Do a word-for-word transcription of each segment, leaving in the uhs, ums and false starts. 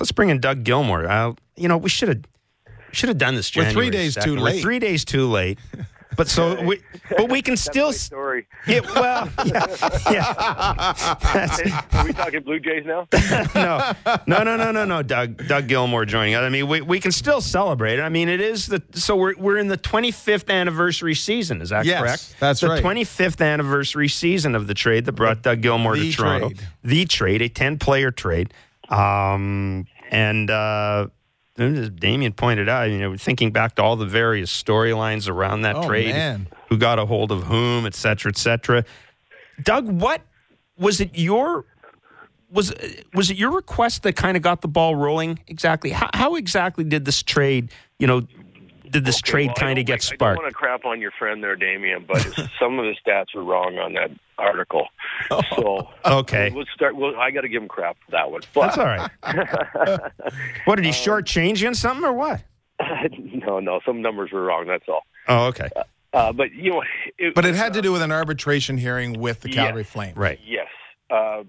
let's bring in Doug Gilmour. Uh, you know, we should have should have done this. We're January three days second. too late. We're three days too late. But so we, but we can still. That's my story. Yeah, well, yeah, yeah. That's, Are we talking Blue Jays now? no, no, no, no, no, no. Doug, Doug Gilmour joining us. I mean, we, we can still celebrate. I mean, it is the so we're we're in the twenty-fifth anniversary season. Is that Yes, correct? that's the right. The twenty-fifth anniversary season of the trade that brought Doug Gilmour The to Toronto. trade. The trade, a ten-player trade, um, and. Uh, As Damien pointed out, you know, thinking back to all the various storylines around that Oh, trade, man. who got a hold of whom, et cetera, et cetera. Doug, what was it your was was it your request that kind of got the ball rolling exactly? How, how exactly did this trade, you know, did this Okay, trade well, I kind don't of get like- I sparked? don't want to crap on your friend there, Damien, but some of the stats were wrong on that article. So Okay. we'll start. Well, I got to give him crap for that one. But, That's all right. What did he shortchange you on something or what? no, no, some numbers were wrong. That's all. Oh, okay, Uh, but you know, it, But it had to do with an arbitration hearing with the Yeah. Calgary Flames. right. Yes. Um,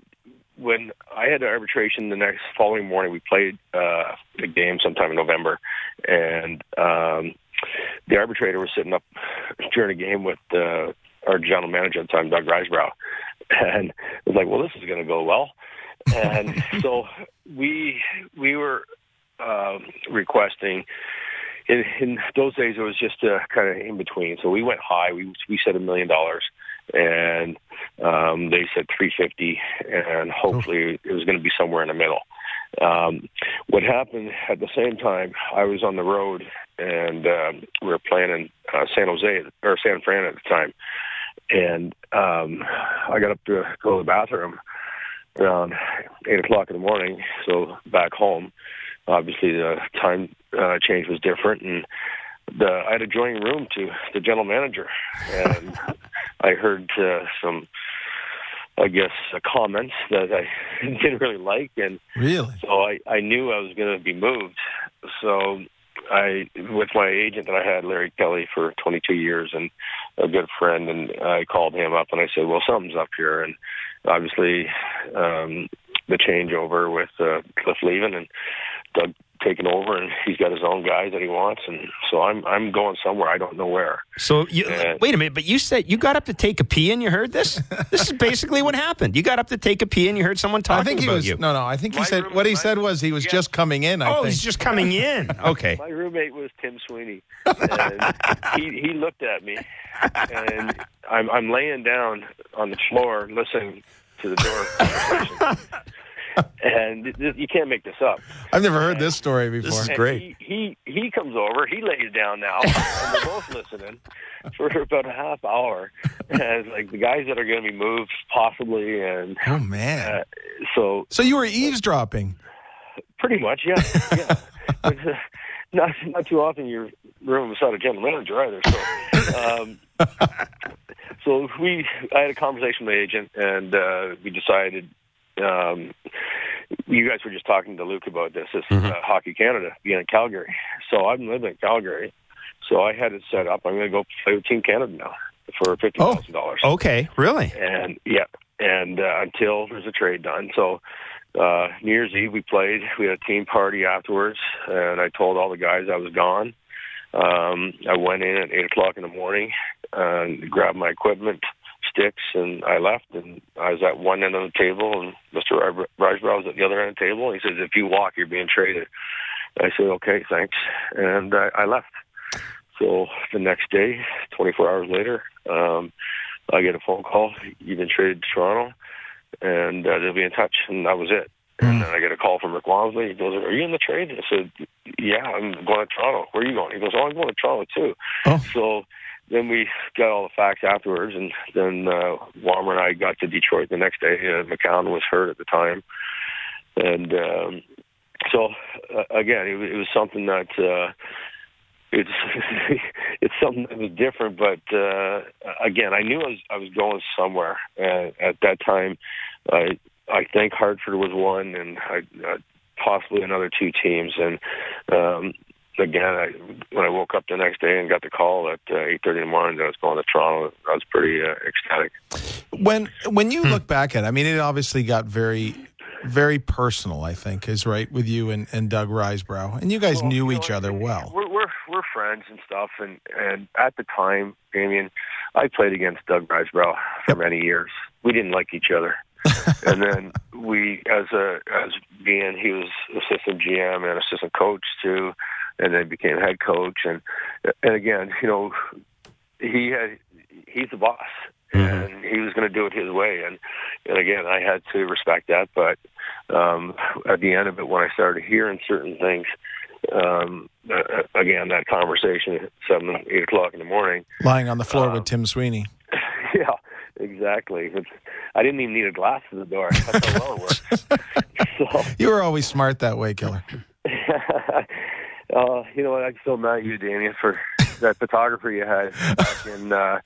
when I had arbitration the next following morning, we played uh, a game sometime in November, and um, the arbitrator was sitting up during a game with uh, our general manager at the time, Doug Risebrough, and it was like, well, this is going to go well. And so we we were uh, requesting. In, in those days, it was just uh, kind of in between. So we went high. We we said a million dollars, and um, they said three fifty, and hopefully it was going to be somewhere in the middle. Um, what happened at the same time, I was on the road, and um, we were playing in uh, San Jose or San Fran at the time, and um, I got up to go to the bathroom around eight o'clock in the morning. So back home. Obviously, the time uh, change was different, and the, I had a joining room to the general manager, and I heard uh, some, I guess, uh, comments that I didn't really like, and Really? so I, I knew I was going to be moved. So I, with my agent that I had, Larry Kelly, for twenty-two years, and a good friend, and I called him up, and I said, well, something's up here, and obviously um, the changeover with uh, Cliff leaving, and Doug taking over, and he's got his own guys that he wants, and so I'm I'm going somewhere. I don't know where. So you, And- wait a minute, but you said you got up to take a pee and you heard this? This is basically what happened. You got up to take a pee and you heard someone talking I think he about was you. no, no. I think he My said room- what he my- said was he was yeah. just coming in. I Oh, think. he's just coming in. Okay. My roommate was Tim Sweeney, and he he looked at me, and I'm I'm laying down on the floor listening to the door conversation. And th- th- you can't make this up. I've never heard this story before. This is And great. He, he he comes over. He lays down now, and we're both listening for about a half hour. And it's like the guys that are going to be moved, possibly, and Oh man! uh, so So you were eavesdropping. pretty much, yeah, yeah. But, uh, not not too often your room without a general manager either. So, um, so we I had a conversation with the agent, and uh, we decided. Um, you guys were just talking to Luke about this. This Mm-hmm. uh, Hockey Canada being in Calgary. So I'm living in Calgary. So I had it set up. I'm going to go play with Team Canada now for fifty thousand dollars. Okay, really? And yeah, and uh, until there's a trade done. So uh, New Year's Eve we played. We had a team party afterwards, and I told all the guys I was gone. Um, I went in at eight o'clock in the morning and grabbed my equipment, sticks, and I left. And I was at one end of the table, and Mister Risebrough was at the other end of the table. And he says, "If you walk, you're being traded." I said, "Okay, thanks," and I, I left. So the next day, twenty-four hours later, um, I get a phone call. You've been traded to Toronto, and uh, they'll be in touch. And that was it. And then I get a call from Rick Walmsley. He goes, "Are you in the trade?" I said, "Yeah, I'm going to Toronto." "Where are you going?" He goes, "Oh, I'm going to Toronto too." Oh. So then we got all the facts afterwards, and then uh, Walmer and I got to Detroit the next day. Uh, McCown was hurt at the time, and um, so uh, again, it, was- it was something that. Uh, It's it's something that was different, but uh, again, I knew I was I was going somewhere. And at that time, I I think Hartford was one, and I, uh, possibly another two teams. And um, again, I, when I woke up the next day and got the call at uh, eight thirty in the morning that I was going to Toronto, I was pretty uh, ecstatic. When when you look back at it, I mean, it obviously got very, very personal, I think, is right with you and, and Doug Risebrough. And you guys Well, knew you know, each other well. We're, we're we're friends and stuff, and and at the time, Damien, I played against Doug Risebrough for Yep. many years. We didn't like each other, and then we, as a as being, he was assistant G M and assistant coach too, and then became head coach, and and again, you know, he had he's the boss. Mm-hmm. And he was going to do it his way, and and again, I had to respect that. But um, at the end of it, when I started hearing certain things, um, uh, again, that conversation at seven, eight o'clock in the morning, Lying on the floor um, with Tim Sweeney. yeah, exactly. It's, I didn't even need a glass to the door. That's how well it worked. So, You were always smart that way, Killer. uh, you know what? I'm so mad at you, Damien, for that photographer you had back in uh,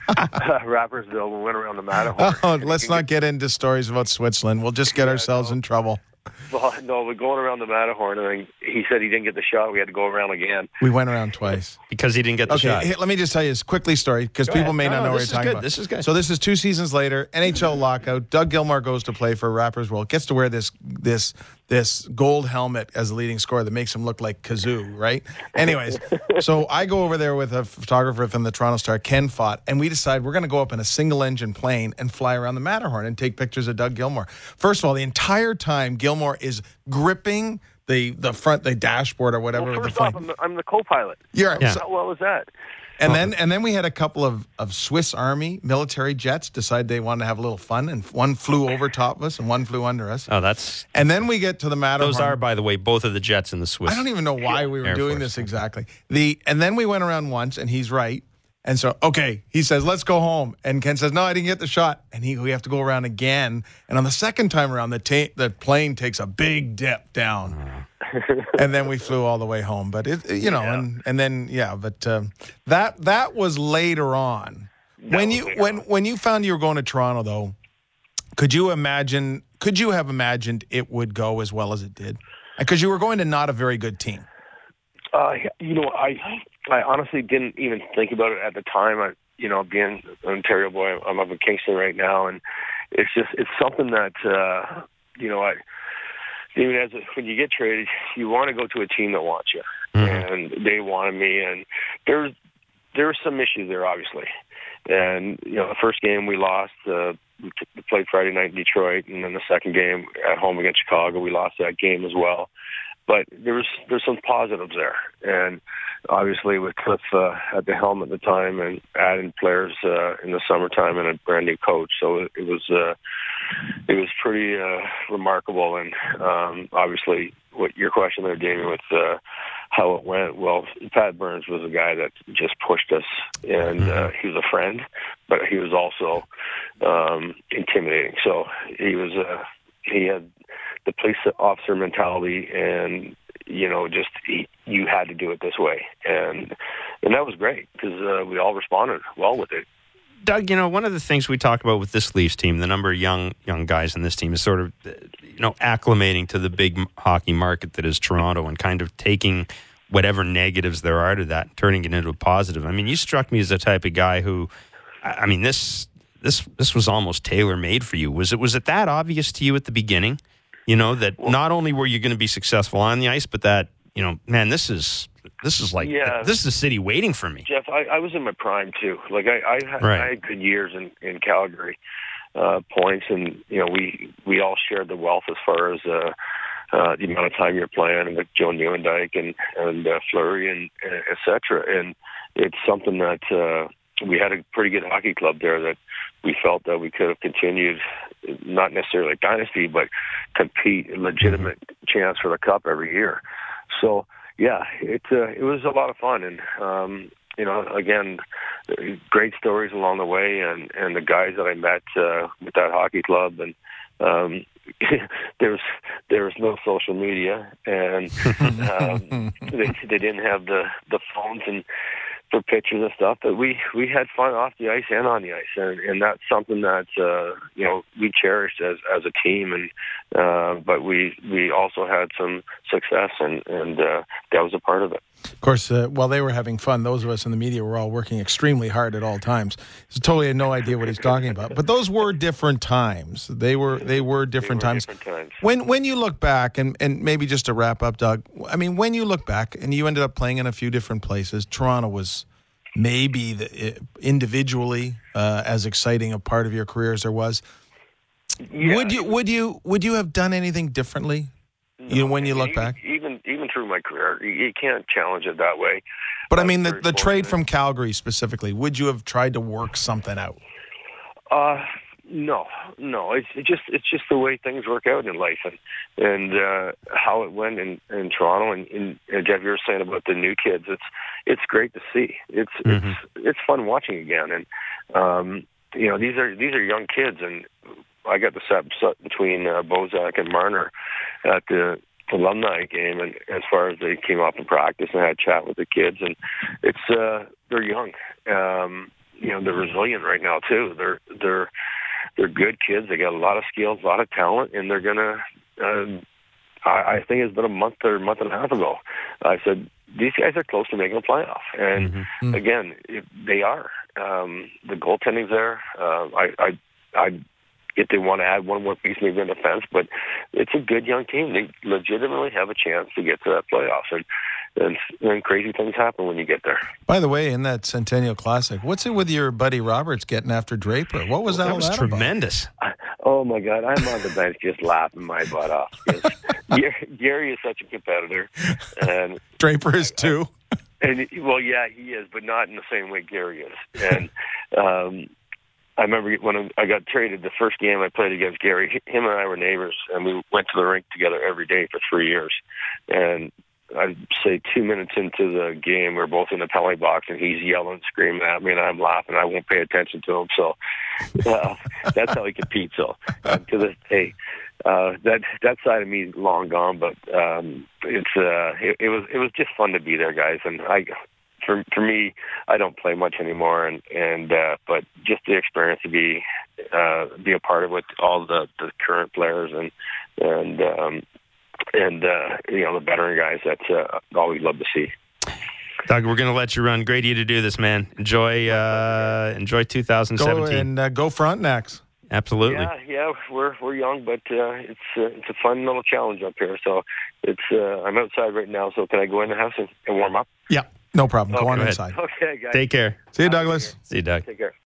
Rappersville when we went around the Matterhorn. Oh, let's not get into stories about Switzerland. We'll just get Yeah, ourselves no. in trouble. Well, no, we're going around the Matterhorn, and then he said he didn't get the shot. We had to go around again. We went around twice. Because he didn't get the Okay, shot. here, let me just tell you this quickly story because Go people ahead. may No, not no, know what you're this is talking good. about. This is good. So this is two seasons later, N H L lockout. Doug Gilmour goes to play for Raptors World. Gets to wear this this this gold helmet as a leading scorer that makes him look like Kazoo, right? Anyways, so I go over there with a photographer from the Toronto Star, Ken Fott, and we decide we're going to go up in a single engine plane and fly around the Matterhorn and take pictures of Doug Gilmour. First of all, the entire time Gilmour is gripping the the front, the dashboard or whatever. Well, of the first plane. off, I'm the, I'm the co-pilot. You're, Yeah. How well was that? And then and then we had a couple of, of Swiss Army military jets decide they wanted to have a little fun, and one flew over top of us and one flew under us. Oh, that's And then we get to the Matterhorn. those are, by the way, both of the jets in the Swiss. I don't even know why we were Air doing Force. this exactly. The and then we went around once, and he's right. And so, okay, he says, let's go home. And Ken says, no, I didn't get the shot. And he, we have to go around again. And on the second time around, the ta- the plane takes a big dip down. And then we flew all the way home. But, it, you know, Yeah. and, and then, yeah, but um, that that was later on. That when was you later when on. when you found you were going to Toronto, though, could you imagine, could you have imagined it would go as well as it did? Because you were going to not a very good team. Uh, you know, I I honestly didn't even think about it at the time. I, you know, being an Ontario boy, I'm up in Kingston right now, and it's just it's something that uh, you know, I even as a, when you get traded, you want to go to a team that wants you, Mhm. and they wanted me, and there's there's some issues there, obviously, and you know, the first game we lost. Uh, we t- we played Friday night in Detroit, and then the second game at home against Chicago, we lost that game as well. But there was there's some positives there, and obviously with Cliff uh, at the helm at the time, and adding players uh, in the summertime, and a brand new coach, so it, it was uh, it was pretty uh, remarkable. And um, obviously, what your question there, Damien, with uh, how it went. Well, Pat Burns was a guy that just pushed us, and uh, he was a friend, but he was also um, intimidating. So he was uh, he had the police officer mentality, and you know, just he, you had to do it this way, and and that was great because uh, we all responded well with it. Doug, you know, one of the things we talk about with this Leafs team, the number of young young guys in this team, is sort of, you know, acclimating to the big hockey market that is Toronto and kind of taking whatever negatives there are to that and turning it into a positive. I mean, you struck me as the type of guy who, I mean, this this this was almost tailor-made for you. Was it was it that obvious to you at the beginning? You know, that not only were you going to be successful on the ice, but that, you know, man, this is this is like Yeah. this is a city waiting for me. Jeff, I, I was in my prime too. Like I, I, had, Right. I had good years in in Calgary, uh, points, and you know we we all shared the wealth as far as uh, uh, the amount of time you're playing with Joe Nieuwendyk and and uh, Fleury and, and et cetera. And it's something that uh, we had a pretty good hockey club there that we felt that we could have continued, not necessarily like dynasty, but compete, a legitimate chance for the cup every year. So yeah, it uh, it was a lot of fun, and um, you know, again, great stories along the way, and, and the guys that I met uh, with that hockey club, and um, there's there's no social media, and um, they they didn't have the the phones and for pictures and stuff, but we we had fun off the ice and on the ice, and, and that's something that uh, you know we cherished as as a team, and uh, but we we also had some success, and and uh, that was a part of it. Of course, uh, while they were having fun, those of us in the media were all working extremely hard at all times. So totally had no idea what he's talking about. But those were different times. They were they were different, they were times. different times. When when you look back, and, and maybe just to wrap up, Doug, I mean, when you look back, and you ended up playing in a few different places, Toronto was maybe the, individually uh, as exciting a part of your career as there was. Yeah. Would you would you would you have done anything differently? No, You know, when you look even, back, even even through my career, you, you can't challenge it that way. but I mean the, very the trade fortunate. from Calgary specifically. Would you have tried to work something out? Uh, no, no. It's it just it's just the way things work out in life, and and uh, how it went in, in Toronto. And, and, and Jeff, you were saying about the new kids. It's it's great to see. It's Mm-hmm. it's it's fun watching again. And um, you know, these are these are young kids, and I got to set set between uh, Bozak and Marner at the alumni game, and as far as they came up in practice and had a chat with the kids, and it's uh, they're young. Um, you know, they're resilient right now too. They're they're they're good kids. They got a lot of skills, a lot of talent, and they're gonna. Uh, I, I think it's been a month or a month and a half ago. I said these guys are close to making a playoff, and Mm-hmm. again, it, they are. Um, the goaltending's there. Uh, I, I, I, if they want to add one more piece, maybe in defense, but it's a good young team. They legitimately have a chance to get to that playoffs, and and, and crazy things happen when you get there. By the way, in that Centennial Classic, what's it with your buddy Roberts getting after Draper? What was that? That all was that about? tremendous. I, oh my God, I'm on the bench just laughing my butt off. Because Gary, Gary is such a competitor, and Draper is too. and well, yeah, he is, but not in the same way Gary is. And um, I remember when I got traded, the first game I played against Gary, him and I were neighbors, and we went to the rink together every day for three years. And I'd say two minutes into the game, we're both in the penalty box, and he's yelling, screaming at me, and I'm laughing. I won't pay attention to him. So uh, that's how he competes. So uh, to this day, uh, that that side of me is long gone, but um, it's uh, it, it was it was just fun to be there, guys. And I, for for me, I don't play much anymore, and and uh, but just the experience to be uh, be a part of with all the, the current players and and. Um, And, uh, you know, the veteran guys, that's uh, all we love to see. Doug, we're going to let you run. Great of you to do this, man. Enjoy uh, enjoy two thousand seventeen. Go and uh, go Frontenacs. Absolutely. Yeah, yeah, we're we're young, but uh, it's uh, it's a fun little challenge up here. So it's uh, I'm outside right now, so can I go in the house and, and warm up? Yeah, no problem. Okay. Go on Go ahead. inside. Okay, guys. Take care. See you, Douglas. See you, Doug. Take care.